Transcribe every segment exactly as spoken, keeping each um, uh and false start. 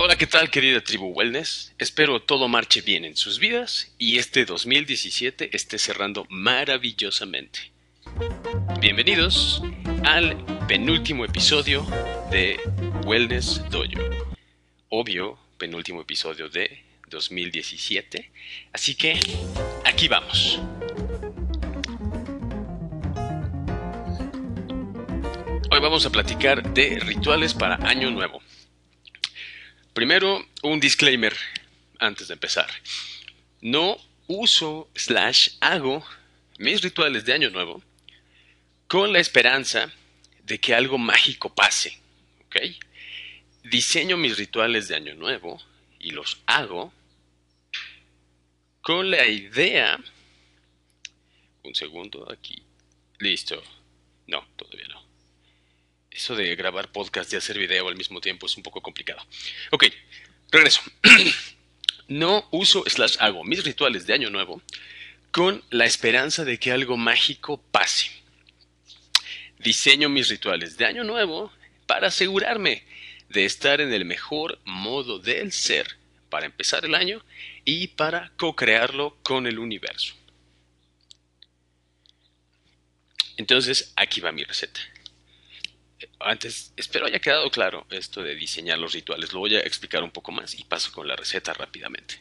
Hola, ¿qué tal, querida tribu Wellness? Espero todo marche bien en sus vidas y este dos mil diecisiete esté cerrando maravillosamente. Bienvenidos al penúltimo episodio de Wellness Dojo. Obvio, penúltimo episodio de dos mil diecisiete. Así que aquí vamos. Hoy vamos a platicar de rituales para Año Nuevo. Primero, un disclaimer antes de empezar. No uso slash hago mis rituales de Año Nuevo con la esperanza de que algo mágico pase, ¿ok? Diseño mis rituales de Año Nuevo y los hago con la idea... Un segundo aquí. Listo. No, todavía no. Eso de grabar podcast y hacer video al mismo tiempo es un poco complicado. Ok, regreso. No uso slash hago mis rituales de Año Nuevo con la esperanza de que algo mágico pase. Diseño mis rituales de Año Nuevo para asegurarme de estar en el mejor modo del ser para empezar el año y para co-crearlo con el universo. Entonces, aquí va mi receta. Antes, espero haya quedado claro esto de diseñar los rituales. Lo voy a explicar un poco más y paso con la receta rápidamente.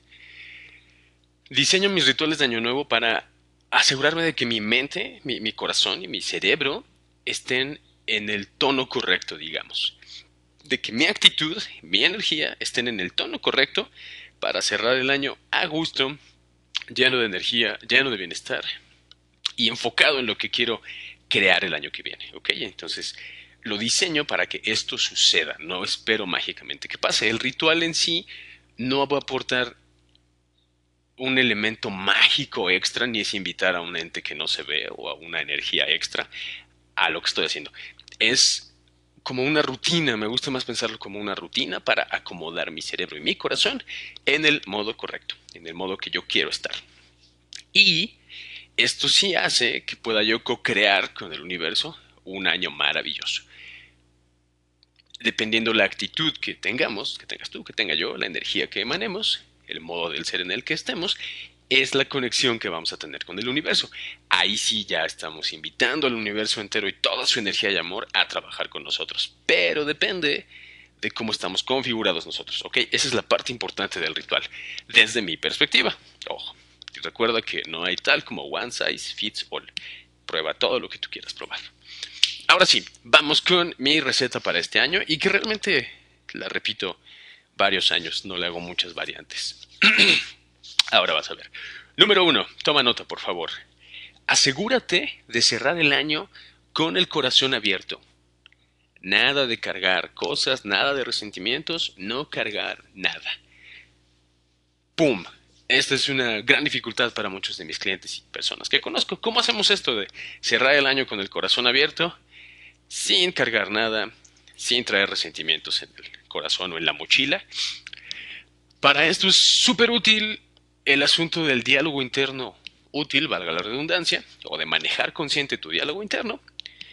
Diseño mis rituales de Año Nuevo para asegurarme de que mi mente, mi, mi corazón y mi cerebro estén en el tono correcto, digamos. De que mi actitud, mi energía estén en el tono correcto para cerrar el año a gusto, lleno de energía, lleno de bienestar y enfocado en lo que quiero crear el año que viene, ¿ok? Entonces lo diseño para que esto suceda, no espero mágicamente que pase. El ritual en sí no va a aportar un elemento mágico extra, ni es invitar a un ente que no se ve o a una energía extra a lo que estoy haciendo. Es como una rutina, me gusta más pensarlo como una rutina para acomodar mi cerebro y mi corazón en el modo correcto, en el modo que yo quiero estar. Y esto sí hace que pueda yo co-crear con el universo un año maravilloso. Dependiendo la actitud que tengamos, que tengas tú, que tenga yo, la energía que emanemos, el modo del ser en el que estemos, es la conexión que vamos a tener con el universo. Ahí sí ya estamos invitando al universo entero y toda su energía y amor a trabajar con nosotros. Pero depende de cómo estamos configurados nosotros, ¿ok? Esa es la parte importante del ritual, desde mi perspectiva. Ojo, recuerda que no hay tal como one size fits all. Prueba todo lo que tú quieras probar. Ahora sí, vamos con mi receta para este año y que realmente la repito varios años, no le hago muchas variantes. Ahora vas a ver. Número uno, toma nota por favor. Asegúrate de cerrar el año con el corazón abierto. Nada de cargar cosas, nada de resentimientos, no cargar nada. ¡Pum! Esta es una gran dificultad para muchos de mis clientes y personas que conozco. ¿Cómo hacemos esto de cerrar el año con el corazón abierto? Sin cargar nada, sin traer resentimientos en el corazón o en la mochila. Para esto es súper útil el asunto del diálogo interno útil, valga la redundancia, o de manejar consciente tu diálogo interno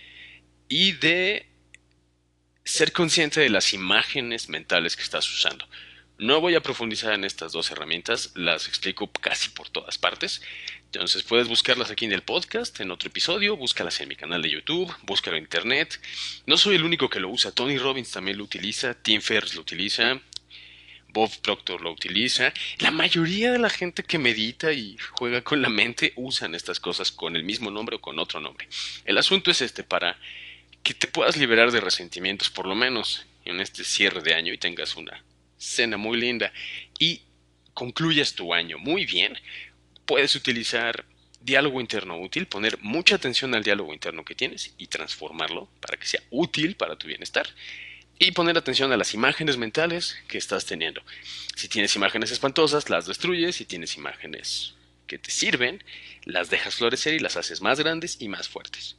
y de ser consciente de las imágenes mentales que estás usando. No voy a profundizar en estas dos herramientas, las explico casi por todas partes. Entonces puedes buscarlas aquí en el podcast, en otro episodio, búscalas en mi canal de YouTube, búscalo en internet. No soy el único que lo usa, Tony Robbins también lo utiliza, Tim Ferriss lo utiliza, Bob Proctor lo utiliza. La mayoría de la gente que medita y juega con la mente usan estas cosas con el mismo nombre o con otro nombre. El asunto es este, para que te puedas liberar de resentimientos, por lo menos en este cierre de año y tengas una cena muy linda y concluyas tu año muy bien. Puedes utilizar diálogo interno útil, poner mucha atención al diálogo interno que tienes y transformarlo para que sea útil para tu bienestar. Y poner atención a las imágenes mentales que estás teniendo. Si tienes imágenes espantosas, las destruyes. Si tienes imágenes que te sirven, las dejas florecer y las haces más grandes y más fuertes.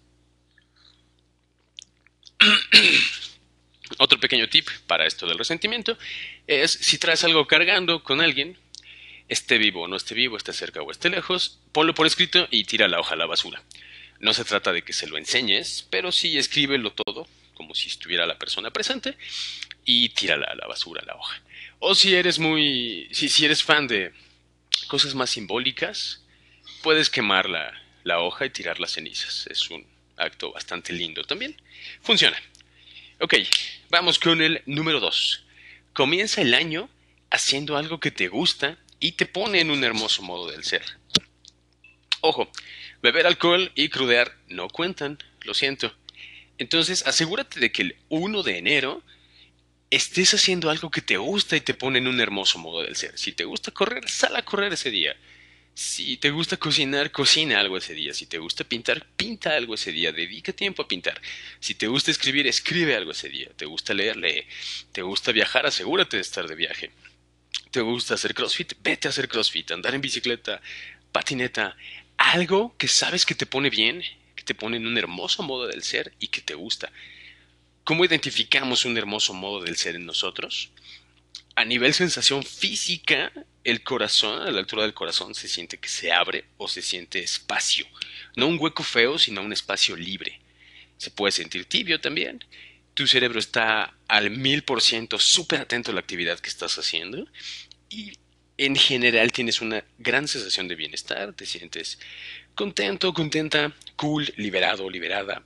Otro pequeño tip para esto del resentimiento es si traes algo cargando con alguien, esté vivo o no esté vivo, esté cerca o esté lejos, ponlo por escrito y tira la hoja a la basura. No se trata de que se lo enseñes, pero sí escríbelo todo, como si estuviera la persona presente, y tírala a la basura, a la hoja. O si eres muy, si, si eres fan de cosas más simbólicas, puedes quemar la, la hoja y tirar las cenizas. Es un acto bastante lindo también. Funciona. Ok, vamos con el número dos. Comienza el año haciendo algo que te gusta y te pone en un hermoso modo del ser. Ojo, beber alcohol y crudear no cuentan, lo siento. Entonces asegúrate de que el uno de enero estés haciendo algo que te gusta y te pone en un hermoso modo del ser. Si te gusta correr, sal a correr ese día. Si te gusta cocinar, cocina algo ese día. Si te gusta pintar, pinta algo ese día. Dedica tiempo a pintar. Si te gusta escribir, escribe algo ese día. Te gusta leer, lee. Te gusta viajar, asegúrate de estar de viaje. Te gusta hacer CrossFit, vete a hacer CrossFit. Andar en bicicleta, patineta. Algo que sabes que te pone bien, que te pone en un hermoso modo del ser y que te gusta. ¿Cómo identificamos un hermoso modo del ser en nosotros? A nivel sensación física, el corazón, a la altura del corazón, se siente que se abre o se siente espacio. No un hueco feo, sino un espacio libre. Se puede sentir tibio también. Tu cerebro está al mil por ciento súper atento a la actividad que estás haciendo. Y en general tienes una gran sensación de bienestar. Te sientes contento, contenta, cool, liberado, liberada.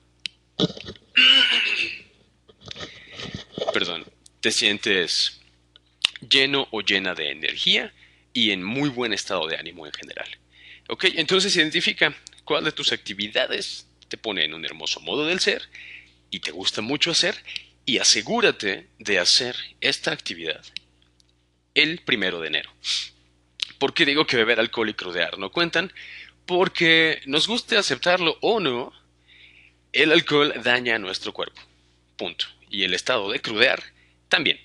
Perdón. Te sientes lleno o llena de energía y en muy buen estado de ánimo en general. Ok, entonces identifica cuál de tus actividades te pone en un hermoso modo del ser y te gusta mucho hacer y asegúrate de hacer esta actividad el primero de enero. ¿Por qué digo que beber alcohol y crudear no cuentan? Porque nos guste aceptarlo o no, el alcohol daña a nuestro cuerpo. Punto. Y el estado de crudear también.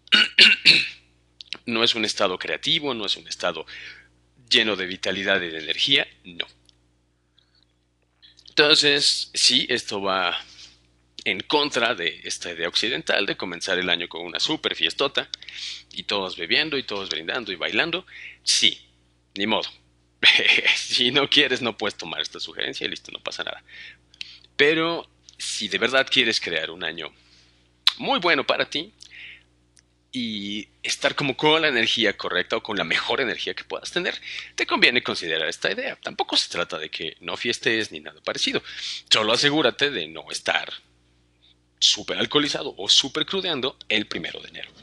No es un estado creativo, no es un estado lleno de vitalidad y de energía, no. Entonces, sí, esto va en contra de esta idea occidental de comenzar el año con una super fiestota y todos bebiendo y todos brindando y bailando. Sí, ni modo. Si no quieres, no puedes tomar esta sugerencia y listo, no pasa nada. Pero si de verdad quieres crear un año muy bueno para ti, y estar como con la energía correcta o con la mejor energía que puedas tener, te conviene considerar esta idea. Tampoco se trata de que no fiestes ni nada parecido. Solo asegúrate de no estar súper alcoholizado o súper crudeando el primero de enero.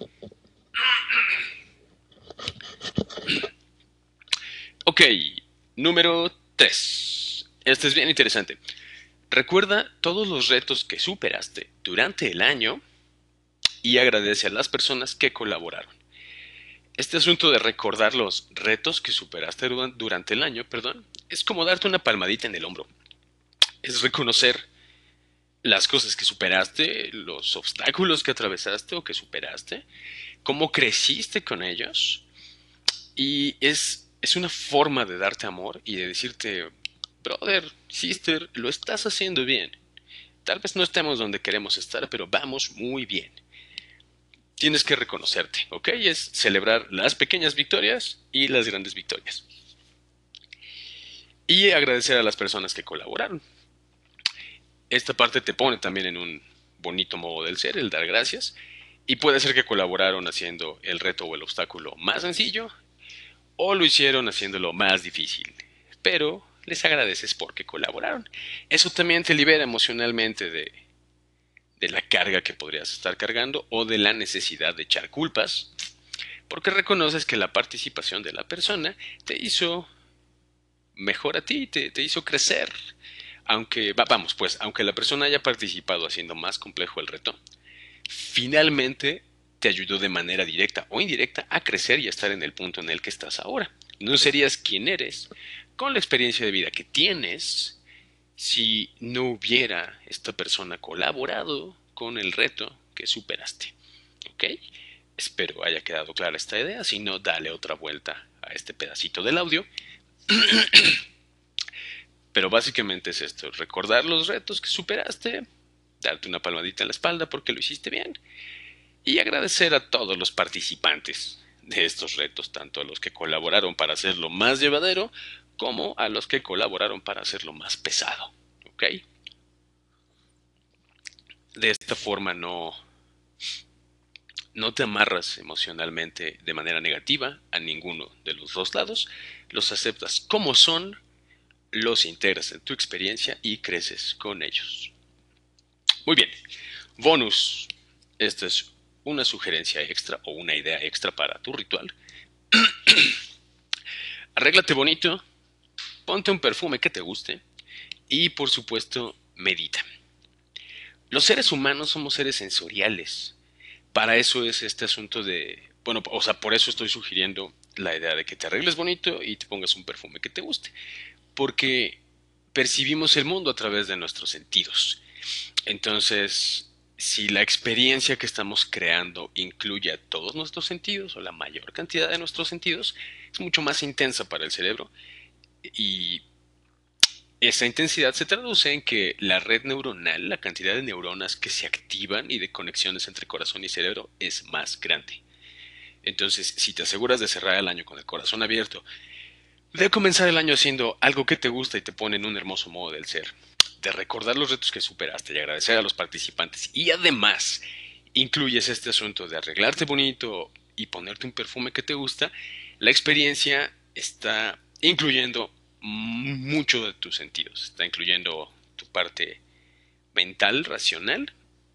Ok, número tres. Este es bien interesante. Recuerda todos los retos que superaste durante el año y agradece a las personas que colaboraron. Este asunto de recordar los retos que superaste durante el año, perdón, es como darte una palmadita en el hombro. Es reconocer las cosas que superaste, los obstáculos que atravesaste o que superaste, cómo creciste con ellos. Y es, es una forma de darte amor y de decirte, brother, sister, lo estás haciendo bien. Tal vez no estemos donde queremos estar, pero vamos muy bien. Tienes que reconocerte, ¿ok? Es celebrar las pequeñas victorias y las grandes victorias. Y agradecer a las personas que colaboraron. Esta parte te pone también en un bonito modo del ser, el dar gracias. Y puede ser que colaboraron haciendo el reto o el obstáculo más sencillo, o lo hicieron haciéndolo más difícil. Pero les agradeces porque colaboraron. Eso también te libera emocionalmente de, de la carga que podrías estar cargando o de la necesidad de echar culpas, porque reconoces que la participación de la persona te hizo mejor a ti, te, te hizo crecer. Aunque, vamos, pues, aunque la persona haya participado haciendo más complejo el reto, finalmente te ayudó de manera directa o indirecta a crecer y a estar en el punto en el que estás ahora. No serías quien eres con la experiencia de vida que tienes si no hubiera esta persona colaborado con el reto que superaste. ¿Ok? Espero haya quedado clara esta idea. Si no, dale otra vuelta a este pedacito del audio. Pero básicamente es esto, recordar los retos que superaste, darte una palmadita en la espalda porque lo hiciste bien y agradecer a todos los participantes de estos retos, tanto a los que colaboraron para hacerlo más llevadero como a los que colaboraron para hacerlo más pesado. ¿Ok? De esta forma no, no te amarras emocionalmente de manera negativa a ninguno de los dos lados, los aceptas como son, los integras en tu experiencia y creces con ellos. Muy bien, bonus. Esta es una sugerencia extra o una idea extra para tu ritual. Arréglate bonito, ponte un perfume que te guste y, por supuesto, medita. Los seres humanos somos seres sensoriales. Para eso es este asunto de... Bueno, o sea, por eso estoy sugiriendo la idea de que te arregles bonito y te pongas un perfume que te guste. Porque percibimos el mundo a través de nuestros sentidos. Entonces, si la experiencia que estamos creando incluye a todos nuestros sentidos o la mayor cantidad de nuestros sentidos, es mucho más intensa para el cerebro y esa intensidad se traduce en que la red neuronal, la cantidad de neuronas que se activan y de conexiones entre corazón y cerebro es más grande. Entonces, si te aseguras de cerrar el año con el corazón abierto, de comenzar el año haciendo algo que te gusta y te pone en un hermoso modo del ser, de recordar los retos que superaste y agradecer a los participantes, y además incluyes este asunto de arreglarte bonito y ponerte un perfume que te gusta, la experiencia está incluyendo mucho de tus sentidos. Está incluyendo tu parte mental, racional,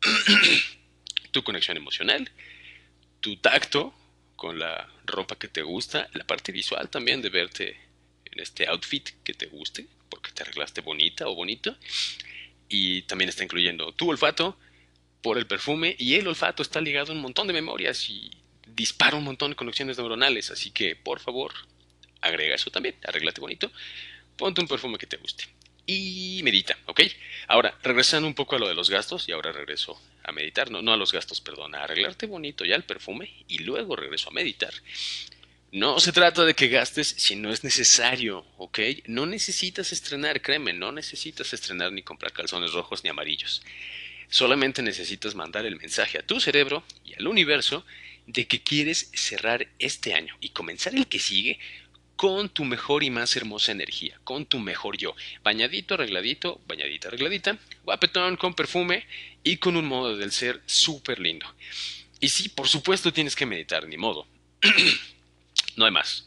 tu conexión emocional, tu tacto con la ropa que te gusta, la parte visual también de verte en este outfit que te guste, porque te arreglaste bonita o bonito, y también está incluyendo tu olfato por el perfume, y el olfato está ligado a un montón de memorias y dispara un montón de conexiones neuronales, así que por favor, agrega eso también, arréglate bonito, ponte un perfume que te guste y medita, ¿ok? Ahora, regresando un poco a lo de los gastos, y ahora regreso a meditar, no, no a los gastos, perdón, a arreglarte bonito ya el perfume y luego regreso a meditar. No se trata de que gastes si no es necesario, ¿ok? No necesitas estrenar, créeme, no necesitas estrenar ni comprar calzones rojos ni amarillos. Solamente necesitas mandar el mensaje a tu cerebro y al universo de que quieres cerrar este año y comenzar el que sigue con tu mejor y más hermosa energía, con tu mejor yo, bañadito, arregladito, bañadita, arregladita, guapetón, con perfume y con un modo del ser súper lindo. Y sí, por supuesto tienes que meditar, ni modo. No hay más.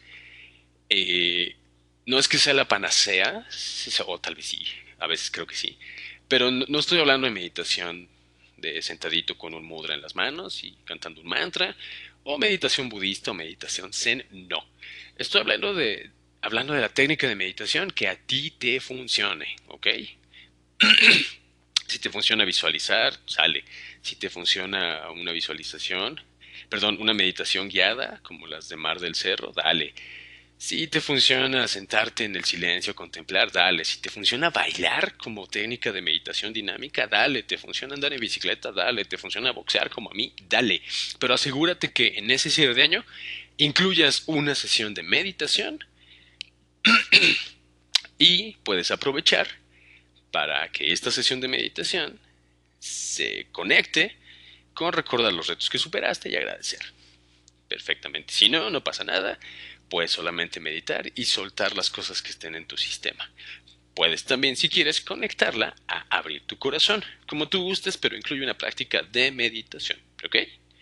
Eh, no es que sea la panacea, o tal vez sí, a veces creo que sí, pero no, no estoy hablando de meditación de sentadito con un mudra en las manos y cantando un mantra, o meditación budista o meditación zen, no. Estoy hablando de, hablando de la técnica de meditación que a ti te funcione, ¿ok? Si te funciona visualizar, sale. Si te funciona una visualización, perdón, una meditación guiada, como las de Mar del Cerro, dale. Si te funciona sentarte en el silencio, contemplar, dale. Si te funciona bailar como técnica de meditación dinámica, dale. Te funciona andar en bicicleta, dale. Te funciona boxear como a mí, dale. Pero asegúrate que en ese cierre de año incluyas una sesión de meditación y puedes aprovechar para que esta sesión de meditación se conecte con recordar los retos que superaste y agradecer. Perfectamente. Si no, no pasa nada. Puedes solamente meditar y soltar las cosas que estén en tu sistema. Puedes también, si quieres, conectarla a abrir tu corazón, como tú gustes, pero incluye una práctica de meditación. ¿Ok?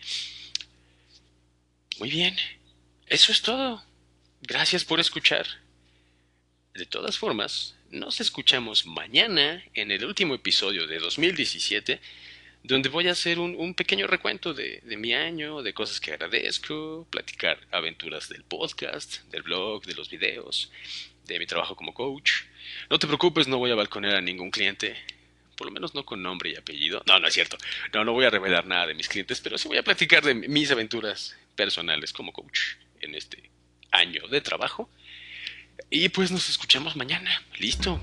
Muy bien. Eso es todo. Gracias por escuchar. De todas formas, nos escuchamos mañana en el último episodio de dos mil diecisiete, donde voy a hacer un, un pequeño recuento de, de mi año, de cosas que agradezco, platicar aventuras del podcast, del blog, de los videos, de mi trabajo como coach. No te preocupes, no voy a balconear a ningún cliente, por lo menos no con nombre y apellido. No, no es cierto, no, no voy a revelar nada de mis clientes, pero sí voy a platicar de mis aventuras personales como coach en este año de trabajo. Y pues nos escuchamos mañana. Listo.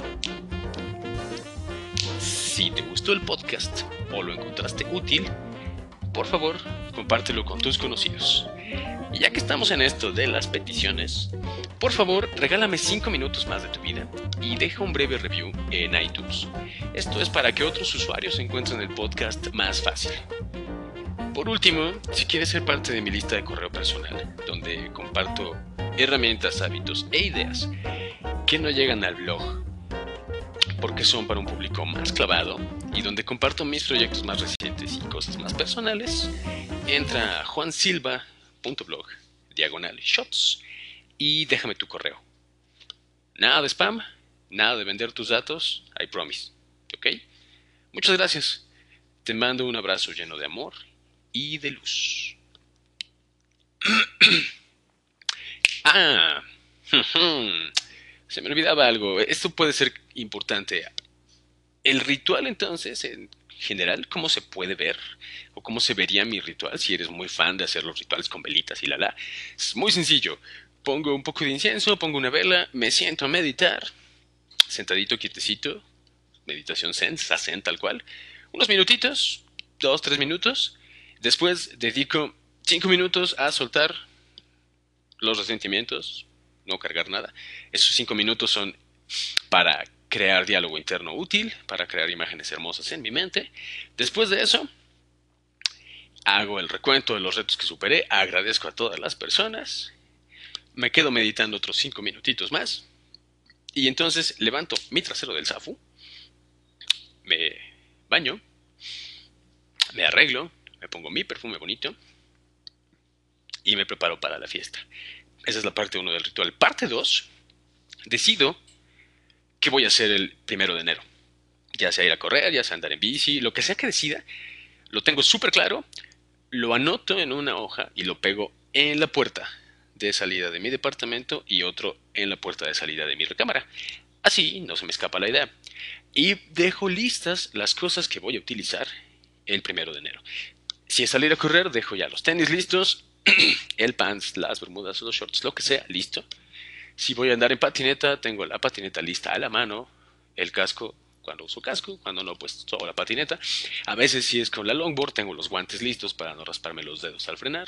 Si te gustó el podcast o lo encontraste útil, por favor, compártelo con tus conocidos. Y ya que estamos en esto de las peticiones, por favor, regálame cinco minutos más de tu vida y deja un breve review en iTunes. Esto es para que otros usuarios encuentren el podcast más fácil. Por último, si quieres ser parte de mi lista de correo personal, donde comparto herramientas, hábitos e ideas que no llegan al blog, porque son para un público más clavado y donde comparto mis proyectos más recientes y cosas más personales, entra a juansilva.blog, diagonal shots, y déjame tu correo. Nada de spam, nada de vender tus datos, I promise, ¿ok? Muchas gracias. Te mando un abrazo lleno de amor y de luz. Ah, se me olvidaba algo. Esto puede ser importante. El ritual entonces, en general, ¿cómo se puede ver? ¿O cómo se vería mi ritual si eres muy fan de hacer los rituales con velitas y la la? Es muy sencillo. Pongo un poco de incienso, pongo una vela, me siento a meditar, sentadito, quietecito, meditación zen, sazen tal cual. Unos minutitos, dos, tres minutos. Después dedico cinco minutos a soltar los resentimientos, no cargar nada. Esos cinco minutos son para crear diálogo interno útil, para crear imágenes hermosas en mi mente. Después de eso, hago el recuento de los retos que superé, agradezco a todas las personas, me quedo meditando otros cinco minutitos más, y entonces levanto mi trasero del zafu, me baño, me arreglo, me pongo mi perfume bonito y me preparo para la fiesta. Esa es la parte uno del ritual. Parte dos, decido qué voy a hacer el primero de enero. Ya sea ir a correr, ya sea andar en bici, lo que sea que decida, lo tengo súper claro, lo anoto en una hoja y lo pego en la puerta de salida de mi departamento y otro en la puerta de salida de mi recámara. Así no se me escapa la idea. Y dejo listas las cosas que voy a utilizar el primero de enero. Si es salir a correr, dejo ya los tenis listos, el pants, las bermudas, los shorts, lo que sea, listo. Si voy a andar en patineta, tengo la patineta lista a la mano, el casco cuando uso casco, cuando no, pues solo la patineta. A veces si es con la longboard, tengo los guantes listos para no rasparme los dedos al frenar.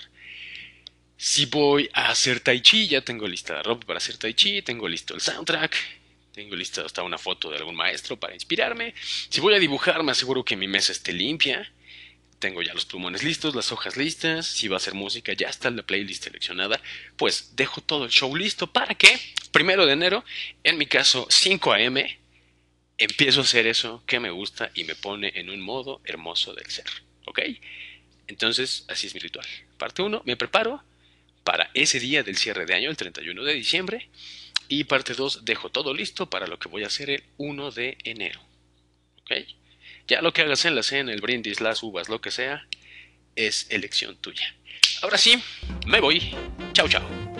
Si voy a hacer tai chi, ya tengo lista la ropa para hacer tai chi, tengo listo el soundtrack, tengo lista hasta una foto de algún maestro para inspirarme. Si voy a dibujar, me aseguro que mi mesa esté limpia. Tengo ya los plumones listos, las hojas listas. Si va a hacer música, ya está la playlist seleccionada. Pues dejo todo el show listo para que, primero de enero, en mi caso cinco a eme, empiezo a hacer eso que me gusta y me pone en un modo hermoso del ser. ¿Ok? Entonces, así es mi ritual. Parte uno, me preparo para ese día del cierre de año, el treinta y uno de diciembre. Y parte dos, dejo todo listo para lo que voy a hacer el uno de enero. ¿Ok? Ya lo que hagas en la cena, el brindis, las uvas, lo que sea, es elección tuya. Ahora sí, me voy. Chao, chao.